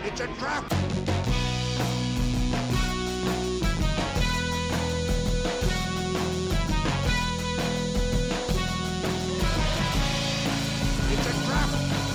It's a trap! It's a trap!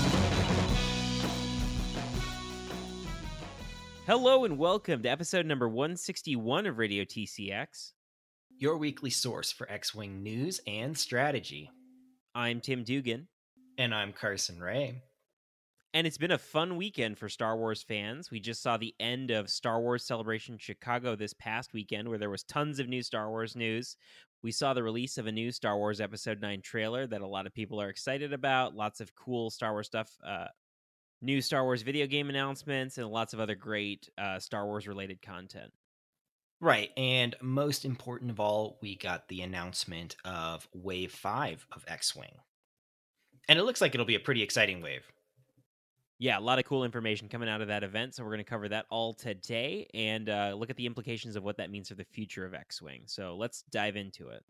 Hello and welcome to episode number 161 of Radio TCX. Your weekly source for X-Wing news and strategy. I'm Tim Dugan, And I'm Carson Ray. and it's been a fun weekend for Star Wars fans. We just saw the end of Star Wars Celebration Chicago this past weekend, where there was tons of new Star Wars news. We saw the release of a new Star Wars Episode 9 trailer that a lot of people are excited about. Lots of cool Star Wars stuff, new Star Wars video game announcements, and lots of other great Star Wars-related content. Right, and most important of all, we got the announcement of Wave 5 of X-Wing. And it looks like it'll be a pretty exciting wave. Yeah, a lot of cool information coming out of that event, so we're going to cover that all today and look at the implications of what that means for the future of X-Wing. So let's dive into it.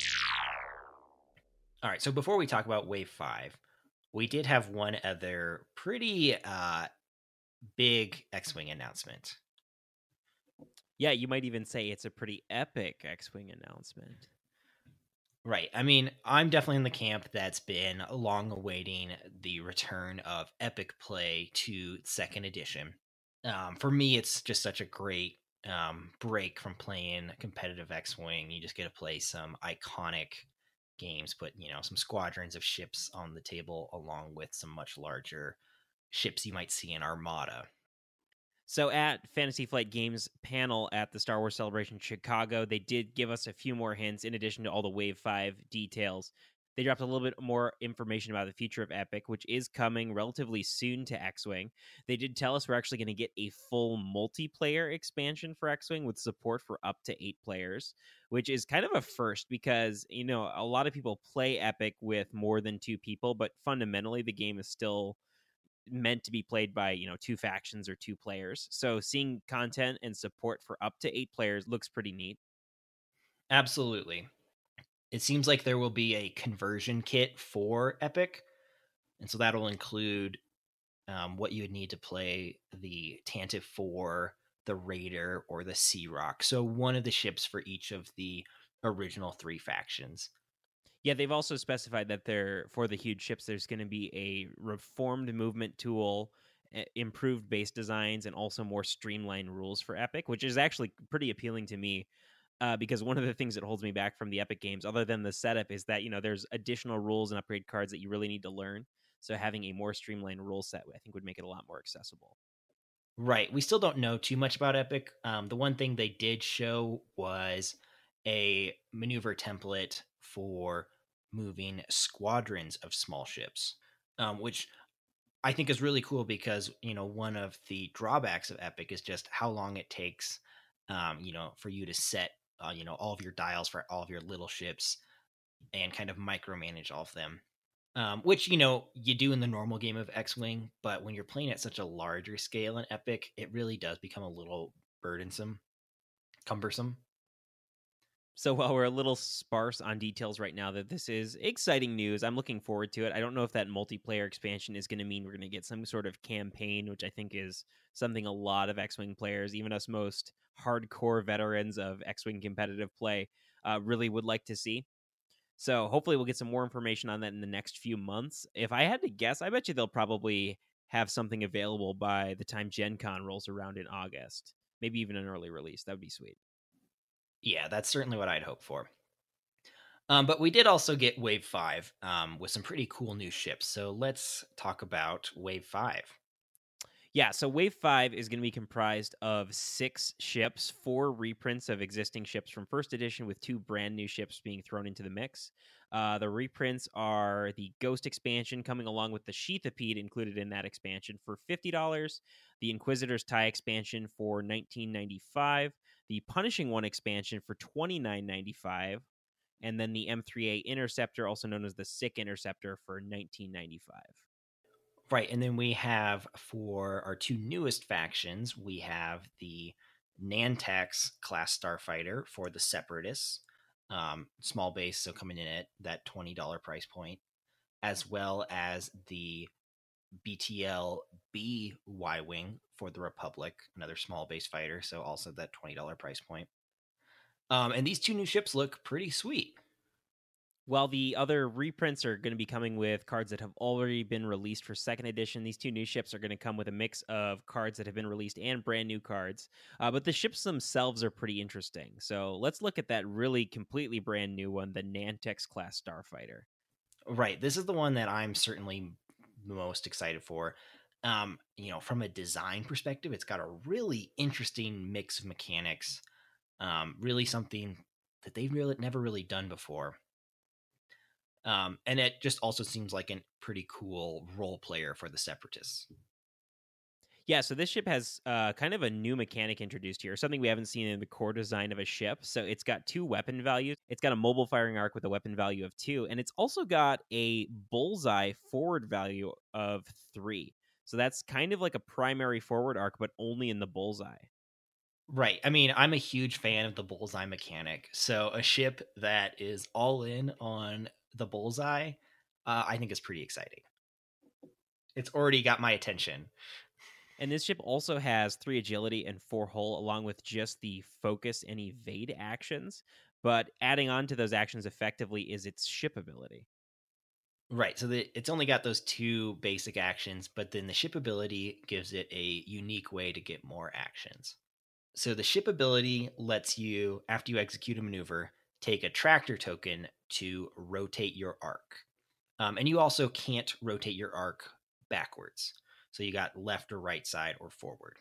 All right, so before we talk about Wave 5, we did have one other pretty big X-Wing announcement. Yeah, you might even say it's a pretty epic X-Wing announcement. Right. I mean, I'm definitely in the camp that's been long awaiting the return of Epic Play to 2nd edition. For me, it's just such a great break from playing competitive X-Wing. You just get to play some iconic games, put, some squadrons of ships on the table along with some much larger ships you might see in Armada. So at Fantasy Flight Games panel at the Star Wars Celebration Chicago, they did give us a few more hints in addition to all the Wave 5 details. They dropped a little bit more information about the future of Epic, which is coming relatively soon to X-Wing. They did tell us we're actually going to get a full multiplayer expansion for X-Wing with support for up to 8 players, which is kind of a first because, a lot of people play Epic with more than 2 people, but fundamentally the game is still meant to be played by 2 factions or 2 players. So seeing content and support for up to 8 players looks pretty neat. Absolutely. It seems like there will be a conversion kit for Epic, and so that'll include what you would need to play the Tantive 4, the Raider, or the Sea Rock. So one of the ships for each of the original 3 factions. Yeah, they've also specified that for the huge ships, there's going to be a reformed movement tool, improved base designs, and also more streamlined rules for Epic, which is actually pretty appealing to me because one of the things that holds me back from the Epic games, other than the setup, is that, there's additional rules and upgrade cards that you really need to learn. So having a more streamlined rule set, I think, would make it a lot more accessible. Right. We still don't know too much about Epic. The one thing they did show was a maneuver template for moving squadrons of small ships, which I think is really cool because, one of the drawbacks of Epic is just how long it takes, for you to set, all of your dials for all of your little ships and kind of micromanage all of them. Which, you do in the normal game of X-Wing, but when you're playing at such a larger scale in Epic, it really does become a little cumbersome. So while we're a little sparse on details right now that this is exciting news, I'm looking forward to it. I don't know if that multiplayer expansion is going to mean we're going to get some sort of campaign, which I think is something a lot of X-Wing players, even us most hardcore veterans of X-Wing competitive play, really would like to see. So hopefully we'll get some more information on that in the next few months. If I had to guess, I bet you they'll probably have something available by the time Gen Con rolls around in August. Maybe even an early release. That would be sweet. Yeah, that's certainly what I'd hope for. But we did also get Wave 5 with some pretty cool new ships. So let's talk about Wave 5. Yeah, so Wave 5 is going to be comprised of 6 ships, 4 reprints of existing ships from first edition with 2 brand new ships being thrown into the mix. The reprints are the Ghost expansion coming along with the Sheathipede included in that expansion for $50, the Inquisitor's Tie expansion for $19.95, the Punishing One expansion for $29.95, and then the M3A Interceptor, also known as the Sick Interceptor, for $19.95. Right, and then we have, for our 2 newest factions, we have the Nantax class starfighter for the Separatists, small base, so coming in at that $20 price point, as well as the BTL B Y-Wing for the Republic, another small base fighter, so also that $20 price point. And these two new ships look pretty sweet. While the other reprints are going to be coming with cards that have already been released for second edition, these two new ships are going to come with a mix of cards that have been released and brand new cards. But the ships themselves are pretty interesting. So let's look at that really completely brand new one, the Nantex class Starfighter. Right. This is the one that I'm certainly most excited for. From a design perspective, it's got a really interesting mix of mechanics. Really something that they've never really done before. And it just also seems like a pretty cool role player for the Separatists. Yeah, so this ship has kind of a new mechanic introduced here, something we haven't seen in the core design of a ship. So it's got 2 weapon values. It's got a mobile firing arc with a weapon value of 2, and it's also got a bullseye forward value of 3. So that's kind of like a primary forward arc, but only in the bullseye. Right. I mean, I'm a huge fan of the bullseye mechanic. So a ship that is all in on the bullseye, I think is pretty exciting. It's already got my attention. And this ship also has 3 agility and 4 hull, along with just the focus and evade actions. But adding on to those actions effectively is its ship ability. Right. So it's only got those 2 basic actions, but then the ship ability gives it a unique way to get more actions. So the ship ability lets you, after you execute a maneuver, take a tractor token to rotate your arc. And you also can't rotate your arc backwards. So you got left or right side or forward.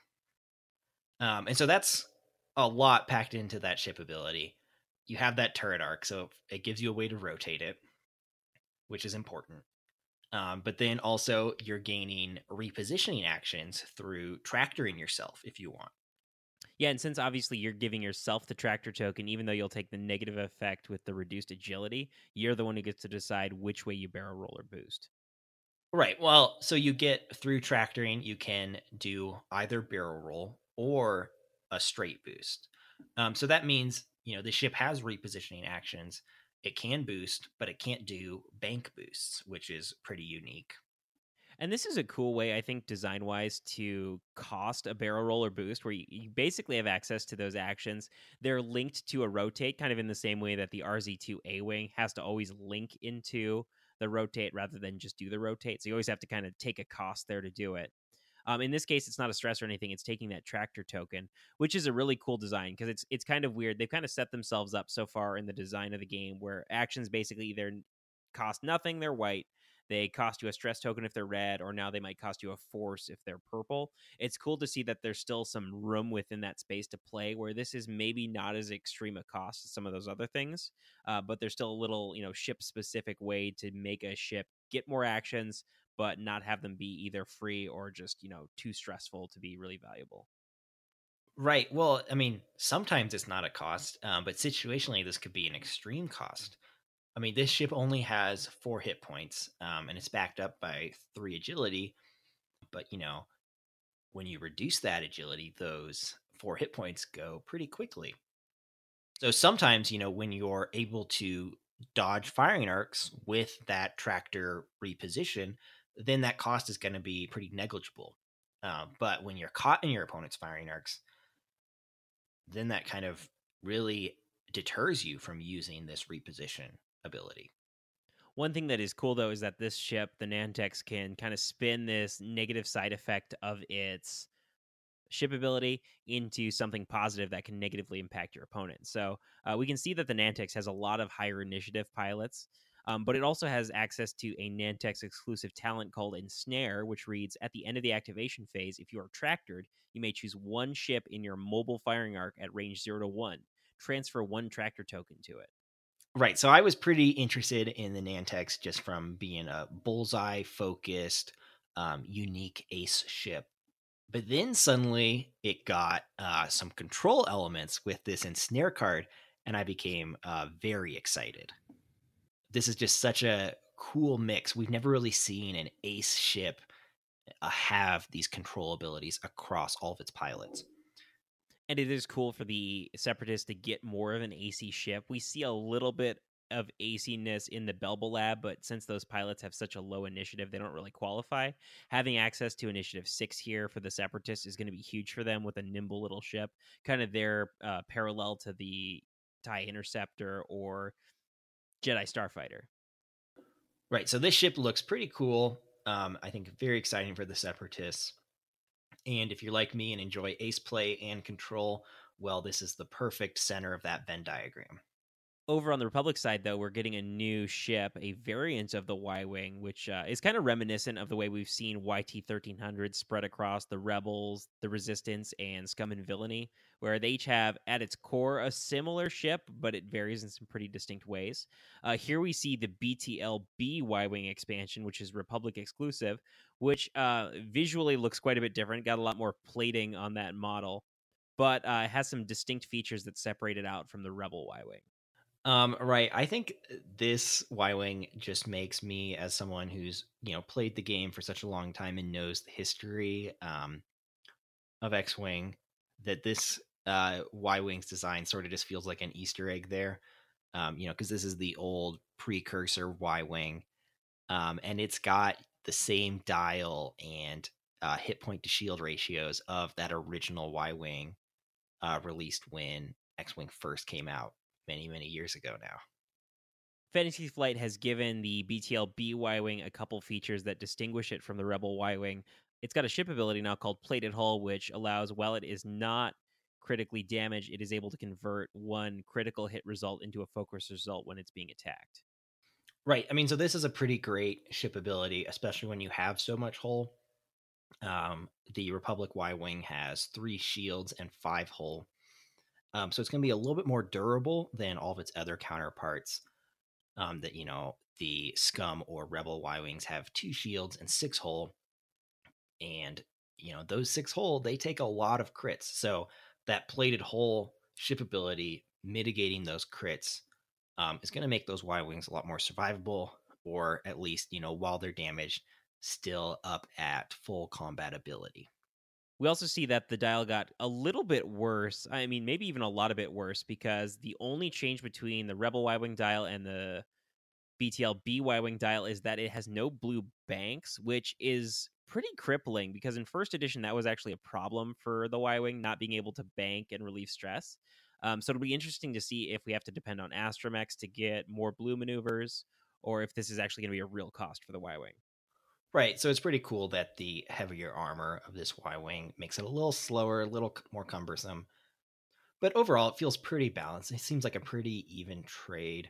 And so that's a lot packed into that ship ability. You have that turret arc, so it gives you a way to rotate it, which is important. But then also you're gaining repositioning actions through tractoring yourself if you want. Yeah, and since obviously you're giving yourself the tractor token, even though you'll take the negative effect with the reduced agility, you're the one who gets to decide which way you barrel roll or boost. Right. Well, so you get through tractoring, you can do either barrel roll or a straight boost. So that means, the ship has repositioning actions. It can boost, but it can't do bank boosts, which is pretty unique. And this is a cool way, I think, design wise, to cost a barrel roll or boost, where you basically have access to those actions. They're linked to a rotate, kind of in the same way that the RZ2A Wing has to always link into the rotate rather than just do the rotate. So you always have to kind of take a cost there to do it. In this case, it's not a stress or anything. It's taking that tractor token, which is a really cool design because it's kind of weird. They've kind of set themselves up so far in the design of the game where actions basically either cost nothing, they're white. They cost you a stress token if they're red, or now they might cost you a force if they're purple. It's cool to see that there's still some room within that space to play where this is maybe not as extreme a cost as some of those other things, but there's still a little, ship specific way to make a ship get more actions, but not have them be either free or just, too stressful to be really valuable. Right. Well, I mean, sometimes it's not a cost, but situationally, this could be an extreme cost. I mean, this ship only has 4 hit points, and it's backed up by 3 agility. But, when you reduce that agility, those 4 hit points go pretty quickly. So sometimes, when you're able to dodge firing arcs with that tractor reposition, then that cost is going to be pretty negligible. But when you're caught in your opponent's firing arcs, then that kind of really deters you from using this reposition ability. One thing that is cool though is that this ship, the Nantex, can kind of spin this negative side effect of its ship ability into something positive that can negatively impact your opponent. So we can see that the Nantex has a lot of higher initiative pilots, but it also has access to a Nantex exclusive talent called Ensnare, which reads, at the end of the activation phase, if you are tractored, you may choose one ship in your mobile firing arc at range 0 to 1. Transfer 1 tractor token to it. Right. So I was pretty interested in the Nantex just from being a bullseye focused, unique ace ship. But then suddenly it got some control elements with this ensnare card, and I became very excited. This is just such a cool mix. We've never really seen an ace ship have these control abilities across all of its pilots. And it is cool for the Separatists to get more of an AC ship. We see a little bit of aciness in the Belba Lab, but since those pilots have such a low initiative, they don't really qualify. Having access to Initiative 6 here for the Separatists is going to be huge for them with a nimble little ship, kind of their parallel to the TIE Interceptor or Jedi Starfighter. Right, so this ship looks pretty cool. I think very exciting for the Separatists. And if you're like me and enjoy ace play and control, well, this is the perfect center of that Venn diagram. Over on the Republic side, though, we're getting a new ship, a variant of the Y-Wing, which is kind of reminiscent of the way we've seen YT-1300 spread across the Rebels, the Resistance, and Scum and Villainy, where they each have, at its core, a similar ship, but it varies in some pretty distinct ways. Here we see the BTL-B Y-Wing expansion, which is Republic exclusive, which visually looks quite a bit different, got a lot more plating on that model, but has some distinct features that separate it out from the Rebel Y-Wing. Right. I think this Y-Wing just makes me, as someone who's, played the game for such a long time and knows the history of X-Wing, that this Y-Wing's design sort of just feels like an Easter egg there. Because this is the old precursor Y-Wing. And it's got the same dial and hit point to shield ratios of that original Y-Wing released when X-Wing first came out many, many years ago now. Fantasy Flight has given the BTL-B Y-Wing a couple features that distinguish it from the Rebel Y-Wing. It's got a ship ability now called Plated Hull, which allows, while it is not critically damaged, it is able to convert one critical hit result into a focus result when it's being attacked. Right. I mean, so this is a pretty great ship ability, especially when you have so much hull. The Republic Y-Wing has 3 shields and 5 hull. So it's going to be a little bit more durable than all of its other counterparts. That the Scum or Rebel Y-Wings have 2 shields and 6 hull, and those 6 hull, they take a lot of crits. So that plated hull ship ability mitigating those crits is going to make those Y-Wings a lot more survivable, or at least while they're damaged, still up at full combat ability. We also see that the dial got a little bit worse. I mean, maybe even a lot of bit worse, because the only change between the Rebel Y-Wing dial and the BTL-B Y-Wing dial is that it has no blue banks, which is pretty crippling, because in first edition, that was actually a problem for the Y-Wing, not being able to bank and relieve stress. So it'll be interesting to see if we have to depend on Astromechs to get more blue maneuvers, or if this is actually going to be a real cost for the Y-Wing. Right, so it's pretty cool that the heavier armor of this Y-Wing makes it a little slower, a little more cumbersome. But overall, it feels pretty balanced. It seems like a pretty even trade,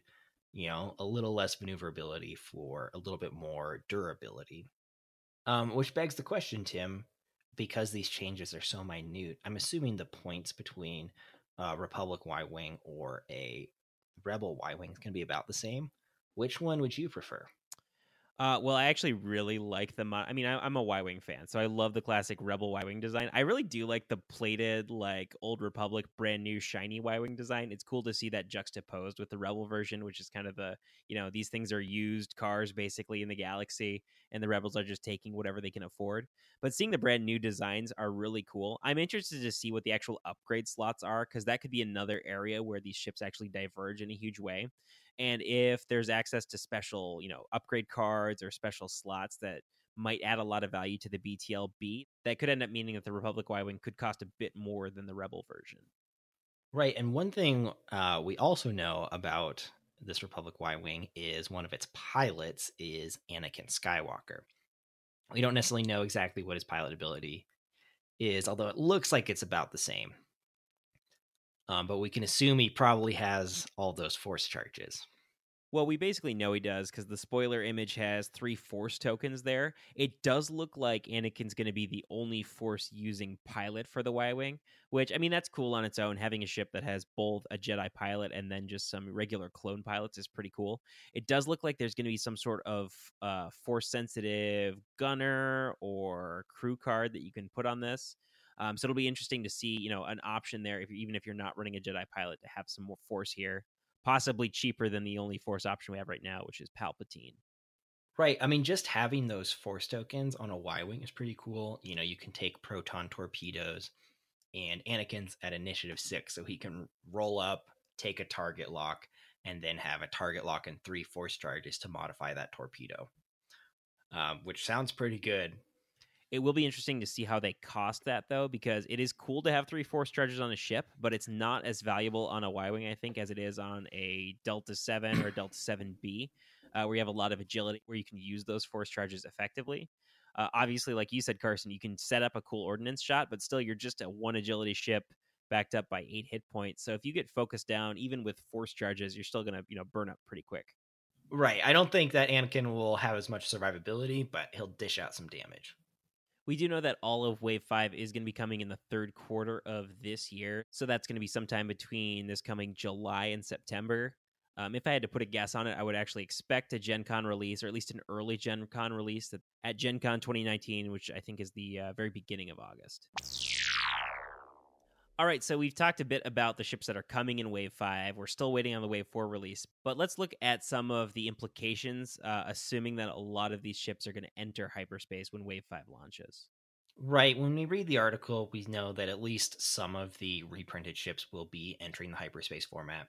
a little less maneuverability for a little bit more durability. Which begs the question, Tim, because these changes are so minute, I'm assuming the points between Republic Y-Wing or a Rebel Y-Wing is going to be about the same. Which one would you prefer? Well, I actually really like the I mean, I'm a Y-Wing fan, so I love the classic Rebel Y-Wing design. I really do like the plated, like, Old Republic, brand new, shiny Y-Wing design. It's cool to see that juxtaposed with the Rebel version, which is kind of the, these things are used cars, basically, in the galaxy, and the Rebels are just taking whatever they can afford. But seeing the brand new designs are really cool. I'm interested to see what the actual upgrade slots are, because that could be another area where these ships actually diverge in a huge way. And if there's access to special, upgrade cards or special slots that might add a lot of value to the BTL-B, that could end up meaning that the Republic Y-Wing could cost a bit more than the Rebel version. Right, and one thing we also know about this Republic Y-Wing is one of its pilots is Anakin Skywalker. We don't necessarily know exactly what his pilot ability is, although it looks like it's about the same. But we can assume he probably has all those force charges. Well, we basically know he does, because the spoiler image has 3 Force tokens there. It does look like Anakin's going to be the only Force-using pilot for the Y-Wing, which, I mean, that's cool on its own. Having a ship that has both a Jedi pilot and then just some regular clone pilots is pretty cool. It does look like there's going to be some sort of Force-sensitive gunner or crew card that you can put on this. So it'll be interesting to see, an option there, even if you're not running a Jedi pilot, to have some more Force here. Possibly cheaper than the only Force option we have right now, which is Palpatine. Right. I mean, just having those Force tokens on a Y-Wing is pretty cool. You can take proton torpedoes, and Anakin's at initiative 6, so he can roll up, take a target lock, and then have a target lock and 3 force charges to modify that torpedo, which sounds pretty good. It will be interesting to see how they cost that, though, because it is cool to have 3 force charges on a ship, but it's not as valuable on a Y-Wing, I think, as it is on a Delta 7 or a Delta 7B, where you have a lot of agility, where you can use those force charges effectively. Obviously, like you said, Carson, you can set up a cool ordnance shot, but still you're just a 1 agility ship backed up by 8 hit points. So if you get focused down, even with force charges, you're still going to burn up pretty quick. Right. I don't think that Anakin will have as much survivability, but he'll dish out some damage. We do know that all of Wave 5 is going to be coming in the third quarter of this year. So that's going to be sometime between this coming July and September. If I had to put a guess on it, I would actually expect a Gen Con release, or at least an early Gen Con release at Gen Con 2019, which I think is the very beginning of August. All right, so we've talked a bit about the ships that are coming in Wave 5. We're still waiting on the Wave 4 release, but let's look at some of the implications, assuming that a lot of these ships are going to enter hyperspace when Wave 5 launches. Right. When we read the article, we know that at least some of the reprinted ships will be entering the hyperspace format.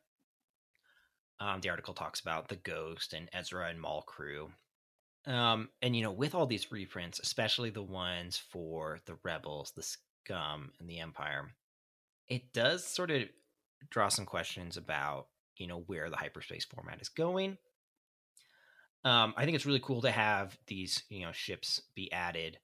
The article talks about the Ghost and Ezra and Maul crew. And, with all these reprints, especially the ones for the Rebels, the Scum, and the Empire, it does sort of draw some questions about, where the hyperspace format is going. I think it's really cool to have these, ships be added.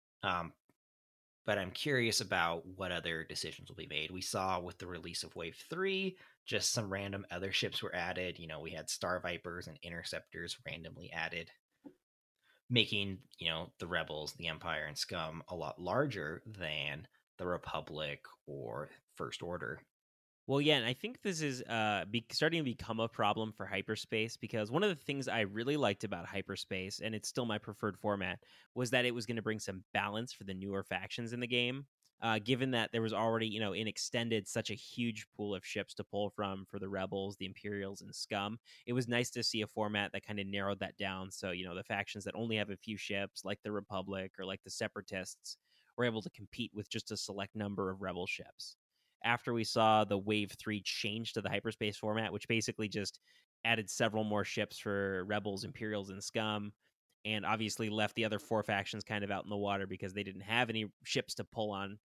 But I'm curious about what other decisions will be made. We saw with the release of Wave 3, just some random other ships were added. We had Star Vipers and Interceptors randomly added, making, the Rebels, the Empire, and Scum a lot larger than the Republic or First Order. Well, yeah, and I think this is starting to become a problem for hyperspace, because one of the things I really liked about hyperspace, and it's still my preferred format, was that it was going to bring some balance for the newer factions in the game. Given that there was already, in Extended, such a huge pool of ships to pull from for the Rebels, the Imperials, and Scum, it was nice to see a format that kind of narrowed that down. So, the factions that only have a few ships, like the Republic or like the Separatists, were able to compete with just a select number of Rebel ships. After we saw the Wave 3 change to the hyperspace format, which basically just added several more ships for Rebels, Imperials, and Scum, and obviously left the other 4 factions kind of out in the water because they didn't have any ships to pull on.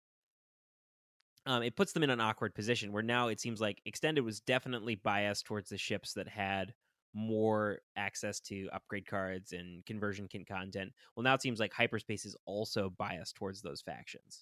It puts them in an awkward position where now it seems like Extended was definitely biased towards the ships that had more access to upgrade cards and conversion kit content. Well, now it seems like hyperspace is also biased towards those factions.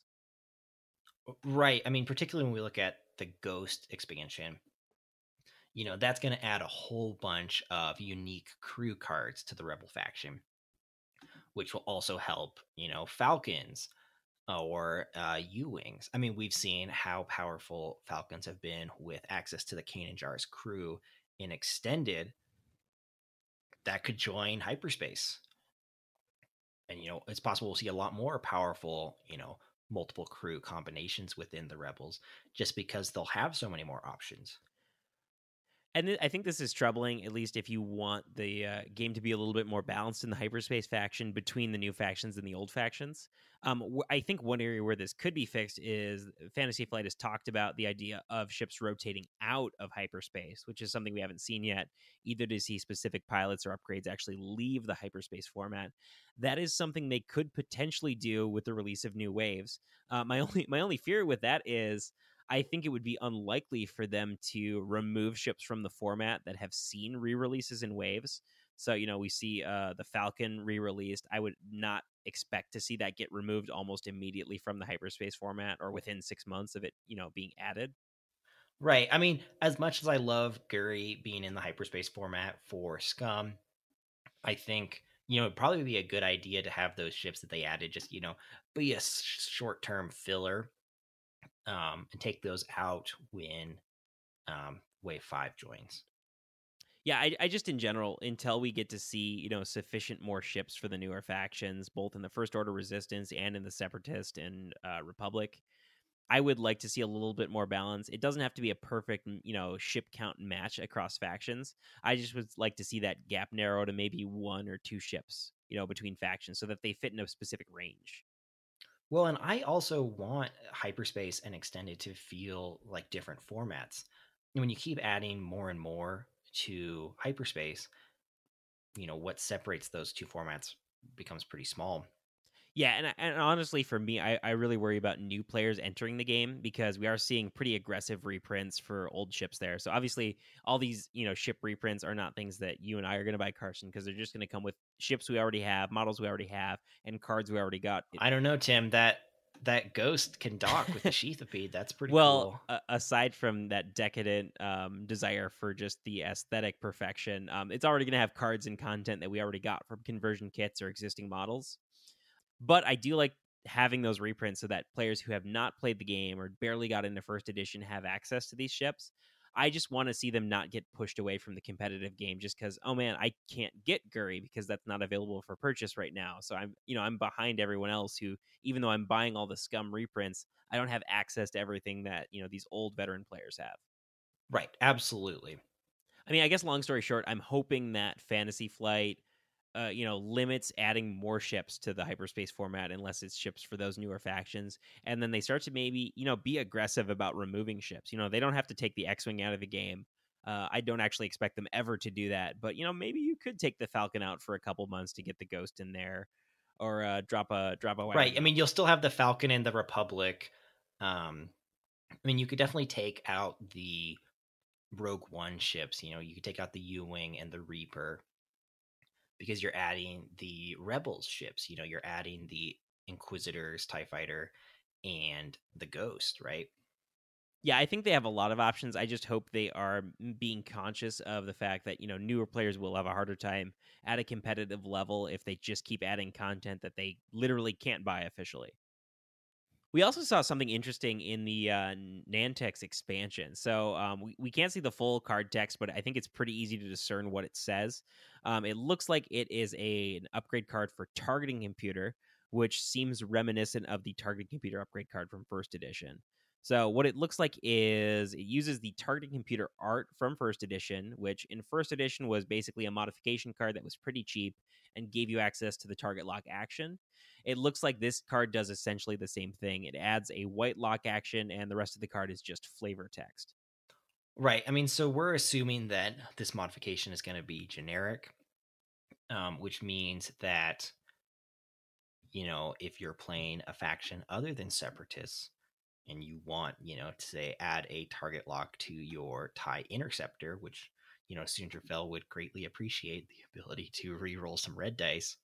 Right. I mean, particularly when we look at the Ghost expansion, that's going to add a whole bunch of unique crew cards to the Rebel faction, which will also help, Falcons or U-Wings. I mean, we've seen how powerful Falcons have been with access to the Kanan Jarrus crew in Extended that could join hyperspace. And, it's possible we'll see a lot more powerful, multiple crew combinations within the Rebels just because they'll have so many more options. And I think this is troubling, at least if you want the game to be a little bit more balanced in the hyperspace faction between the new factions and the old factions. I think one area where this could be fixed is Fantasy Flight has talked about the idea of ships rotating out of hyperspace, which is something we haven't seen yet, either to see specific pilots or upgrades actually leave the hyperspace format. That is something they could potentially do with the release of new waves. My only fear with that is I think it would be unlikely for them to remove ships from the format that have seen re-releases in waves. So, we see the Falcon re-released. I would not expect to see that get removed almost immediately from the hyperspace format or within 6 months of it, being added. Right. I mean, as much as I love Guri being in the hyperspace format for Scum, I think, it'd probably be a good idea to have those ships that they added just, be a short-term filler, and take those out when Wave 5 joins. Yeah, I just in general, until we get to see, sufficient more ships for the newer factions, both in the First Order Resistance and in the Separatist and Republic, I would like to see a little bit more balance. It doesn't have to be a perfect, ship count match across factions. I just would like to see that gap narrow to maybe 1 or 2 ships, between factions so that they fit in a specific range. Well, and I also want hyperspace and Extended to feel like different formats. When you keep adding more and more to hyperspace, what separates those two formats becomes pretty small. Yeah, and honestly, for me, I really worry about new players entering the game because we are seeing pretty aggressive reprints for old ships there. So obviously, all these ship reprints are not things that you and I are going to buy, Carson, because they're just going to come with ships we already have, models we already have, and cards we already got. I don't know, Tim. That ghost can dock with the Sheathipede. That's pretty Well, cool. aside from that decadent desire for just the aesthetic perfection, it's already going to have cards and content that we already got from conversion kits or existing models. But I do like having those reprints so that players who have not played the game or barely got into first edition have access to these ships. I just want to see them not get pushed away from the competitive game just because, oh man, I can't get Guri because that's not available for purchase right now. So I'm behind everyone else who, even though I'm buying all the scum reprints, I don't have access to everything that, these old veteran players have. Right. Absolutely. I mean, I guess long story short, I'm hoping that Fantasy Flight limits adding more ships to the hyperspace format unless it's ships for those newer factions. And then they start to maybe, be aggressive about removing ships. They don't have to take the X-Wing out of the game. I don't actually expect them ever to do that. But, maybe you could take the Falcon out for a couple months to get the Ghost in there or drop a Right. I wagon mean, out. you'll still have the Falcon and the Republic. I mean, you could definitely take out the Rogue One ships. You could take out the U-Wing and the Reaper because you're adding the Rebels ships. You're adding the Inquisitors, TIE Fighter, and the Ghost, right? Yeah, I think they have a lot of options. I just hope they are being conscious of the fact that, newer players will have a harder time at a competitive level if they just keep adding content that they literally can't buy officially. We also saw something interesting in the Nantex expansion. So we can't see the full card text, but I think it's pretty easy to discern what it says. It looks like it is an upgrade card for Targeting Computer, which seems reminiscent of the Targeting Computer upgrade card from first edition. So what it looks like is it uses the Targeting Computer art from first edition, which in first edition was basically a modification card that was pretty cheap and gave you access to the target lock action. It looks like this card does essentially the same thing. It adds a white lock action, and the rest of the card is just flavor text. Right. I mean, so we're assuming that this modification is going to be generic, which means that, if you're playing a faction other than Separatists and you want, to say add a target lock to your TIE Interceptor, which, Soontrafel would greatly appreciate the ability to reroll some red dice.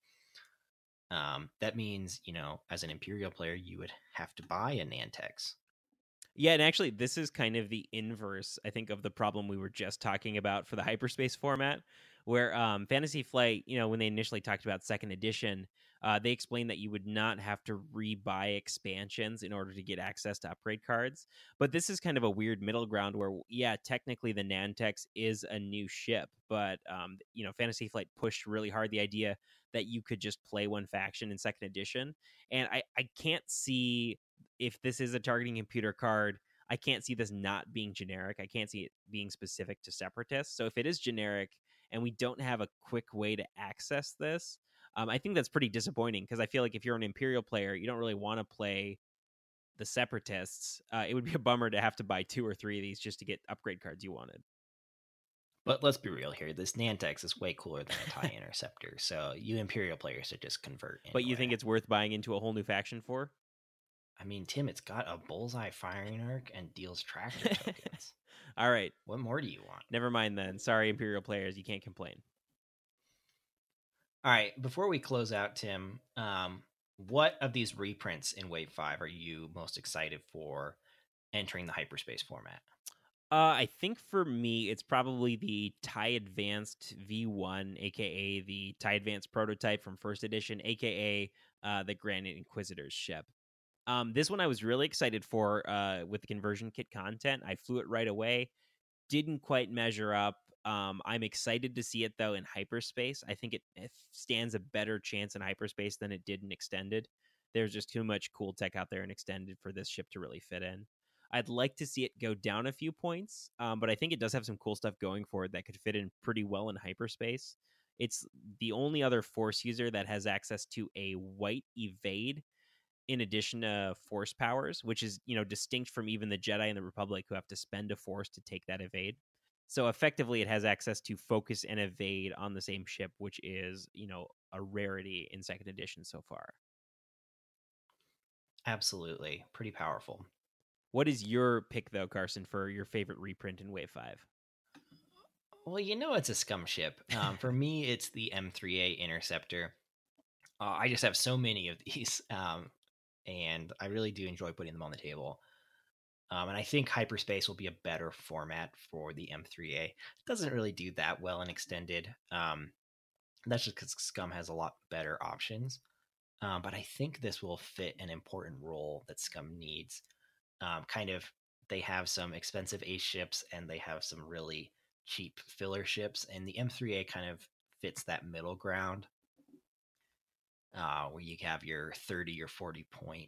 That means, as an Imperial player, you would have to buy a Nantex. Yeah, and actually, this is kind of the inverse, I think, of the problem we were just talking about for the hyperspace format, where Fantasy Flight, when they initially talked about second edition, they explained that you would not have to rebuy expansions in order to get access to upgrade cards. But this is kind of a weird middle ground where, yeah, technically the Nantex is a new ship, but, Fantasy Flight pushed really hard the idea that you could just play one faction in second edition. And I can't see if this is a targeting computer card, I can't see this not being generic. I can't see it being specific to separatists. So if it is generic and we don't have a quick way to access this, I think that's pretty disappointing because I feel like if you're an Imperial player, you don't really want to play the separatists. It would be a bummer to have to buy 2 or 3 of these just to get upgrade cards you wanted. But let's be real here. This Nantex is way cooler than a TIE Interceptor. So you Imperial players should just convert anyway. But you think it's worth buying into a whole new faction for? I mean, Tim, it's got a bullseye firing arc and deals tractor tokens. All right. What more do you want? Never mind then. Sorry, Imperial players. You can't complain. All right. Before we close out, Tim, what of these reprints in Wave 5 are you most excited for entering the hyperspace format? I think for me, it's probably the TIE Advanced V1, aka the TIE Advanced prototype from first edition, aka the Grand Inquisitor's ship. This one I was really excited for with the conversion kit content. I flew it right away. Didn't quite measure up. I'm excited to see it though in hyperspace. I think it stands a better chance in hyperspace than it did in extended. There's just too much cool tech out there in extended for this ship to really fit in. I'd like to see it go down a few points, but I think it does have some cool stuff going for it that could fit in pretty well in hyperspace. It's the only other Force user that has access to a white evade in addition to Force powers, which is distinct from even the Jedi and the Republic who have to spend a Force to take that evade. So effectively, it has access to focus and evade on the same ship, which is, a rarity in second edition so far. Absolutely. Pretty powerful. What is your pick, though, Carson, for your favorite reprint in Wave 5? Well, it's a scum ship. For me, it's the M3A Interceptor. I just have so many of these, and I really do enjoy putting them on the table. And I think hyperspace will be a better format for the M3A. It doesn't really do that well in extended. That's just because Scum has a lot better options. But I think this will fit an important role that Scum needs. They have some expensive ace ships and they have some really cheap filler ships, and the M3A kind of fits that middle ground where you have your 30 or 40 point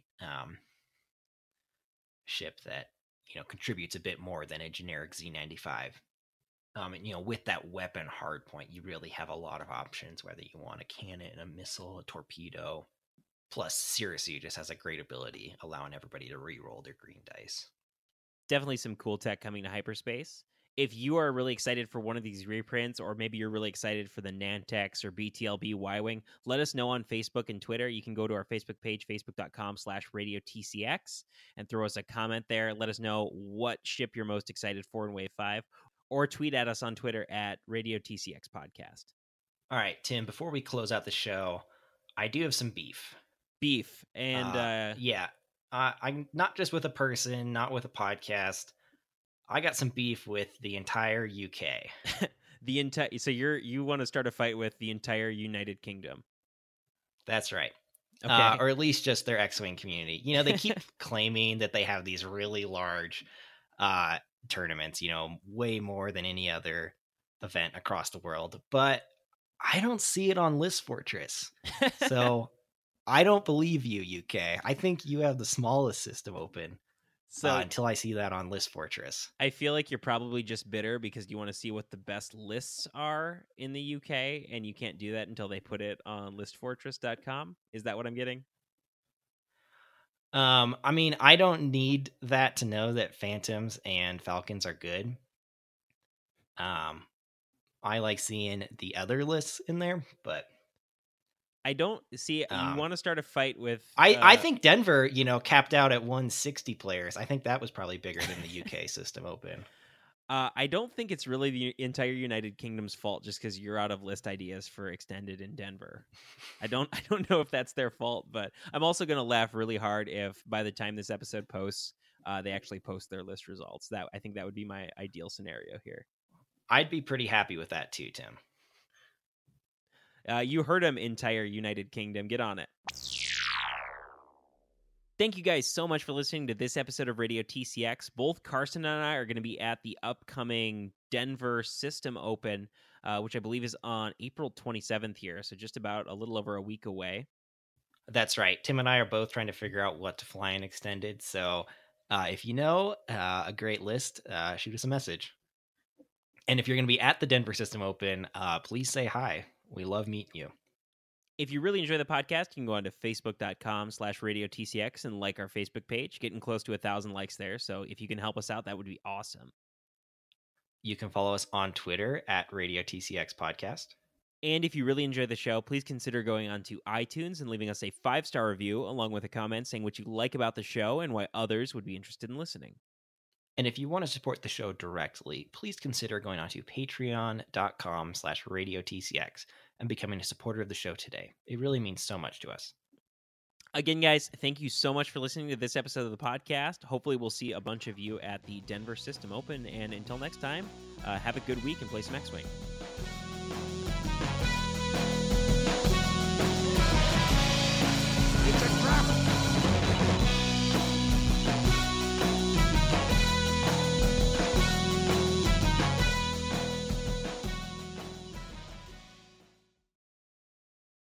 ship that contributes a bit more than a generic Z95. And with that weapon hard point, you really have a lot of options, whether you want a cannon, a missile, a torpedo. Plus, Sirisi just has a great ability, allowing everybody to re-roll their green dice. Definitely some cool tech coming to hyperspace. If you are really excited for one of these reprints, or maybe you're really excited for the Nantex or BTLB Y-Wing, let us know on Facebook and Twitter. You can go to our Facebook page, facebook.com/RadioTCX, and throw us a comment there. Let us know what ship you're most excited for in Wave 5, or tweet at us on Twitter at RadioTCX Podcast. All right, Tim, before we close out the show, I do have some beef. And I'm not just with a person, not with a podcast. I got some beef with the entire UK. So you want to start a fight with the entire United Kingdom? That's right. Okay. Or at least just their X-Wing community. They keep claiming that they have these really large tournaments, way more than any other event across the world. But I don't see it on List Fortress. So I don't believe you, UK. I think you have the smallest system open. Until I see that on List Fortress. I feel like you're probably just bitter because you want to see what the best lists are in the UK, and you can't do that until they put it on listfortress.com. Is that what I'm getting? I mean, I don't need that to know that Phantoms and Falcons are good. I like seeing the other lists in there, but I don't see it. You want to start a fight with... I think Denver, capped out at 160 players. I think that was probably bigger than the UK system open. I don't think it's really the entire United Kingdom's fault just because you're out of list ideas for extended in Denver. I don't know if that's their fault, but I'm also going to laugh really hard if by the time this episode posts, they actually post their list results. I think that would be my ideal scenario here. I'd be pretty happy with that too, Tim. You heard him, entire United Kingdom. Get on it. Thank you guys so much for listening to this episode of Radio TCX. Both Carson and I are going to be at the upcoming Denver System Open, which I believe is on April 27th here, so just about a little over a week away. That's right. Tim and I are both trying to figure out what to fly in extended, so if you know a great list, shoot us a message. And if you're going to be at the Denver System Open, please say hi. We love meeting you. If you really enjoy the podcast, you can go on to facebook.com/RadioTCX and like our Facebook page. Getting close to 1,000 likes there, so if you can help us out, that would be awesome. You can follow us on Twitter at Radio TCX Podcast. And if you really enjoy the show, please consider going on to iTunes and leaving us a 5-star review, along with a comment saying what you like about the show and why others would be interested in listening. And if you want to support the show directly, please consider going on to patreon.com/RadioTCX and becoming a supporter of the show today. It really means so much to us. Again, guys, thank you so much for listening to this episode of the podcast. Hopefully we'll see a bunch of you at the Denver System Open. And until next time, have a good week and play some X-Wing.